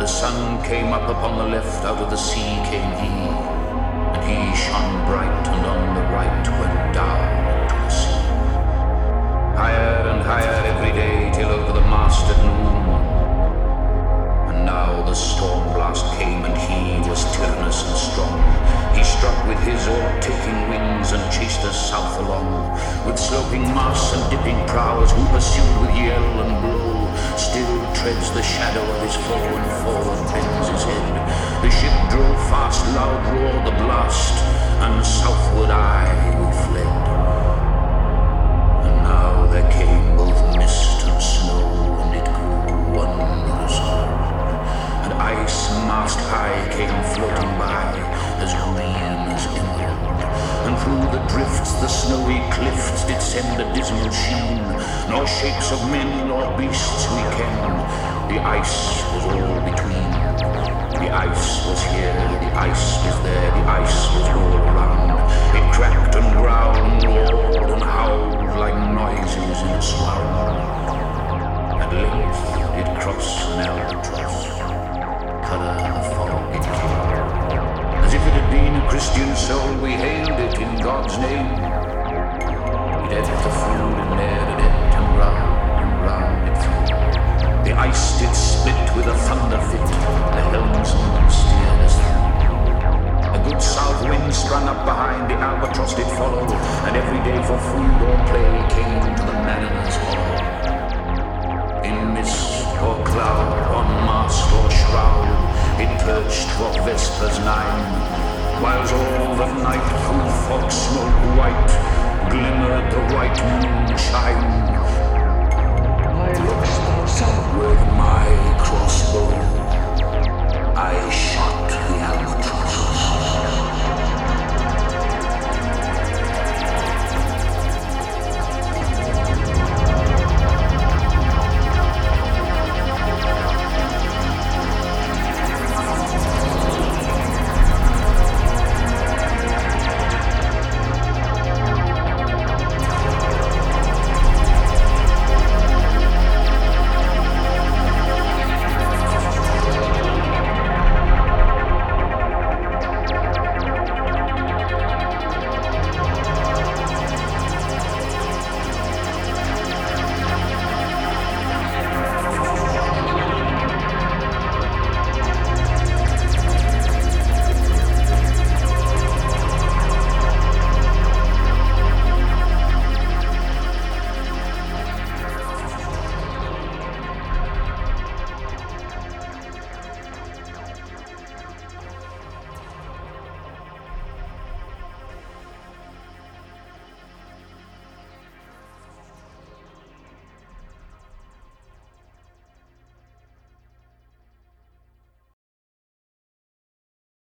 sun came up upon the left, out of the sea came he, and he shone bright, and on the right went down to the sea. Higher and higher every day, till over the mast at noon. And now the storm blast came, and he was tyrannous and strong. He struck with his o'er-taking wings, and chased us south along. With sloping masts and dipping prows, who pursued with yell and blow, still treads the shadow of his foe, and forward bends his head. The ship drove fast, loud roared the blast, and southward we fled. And now there came both mist and snow, and it grew wondrous hard. And ice mast high came floating by, as green as emerald. And through the drifts the snowy cliffs did send a dismal sheen, nor shapes of men nor beasts we ken. The ice was all between. The ice was here, the ice was there, the ice was all around. It cracked and growled and roared and howled like noises in a swound. At length it crossed an albatross, colour the fog it came. As if it had been a Christian soul, we hailed it in God's name. It ebbed the food and there it ebbed, and round it flew. The ice did split with a thunder fit, the helmsman steered us through. A good south wind sprang up behind, the albatross did follow, and every day for food or play came to the mariner's hollow. In mist or cloud, on mast or shroud, it perched for vespers 9, whiles all the night through fog smoke white glimmered the white moonshine. Why look'st thou so? With my crossbow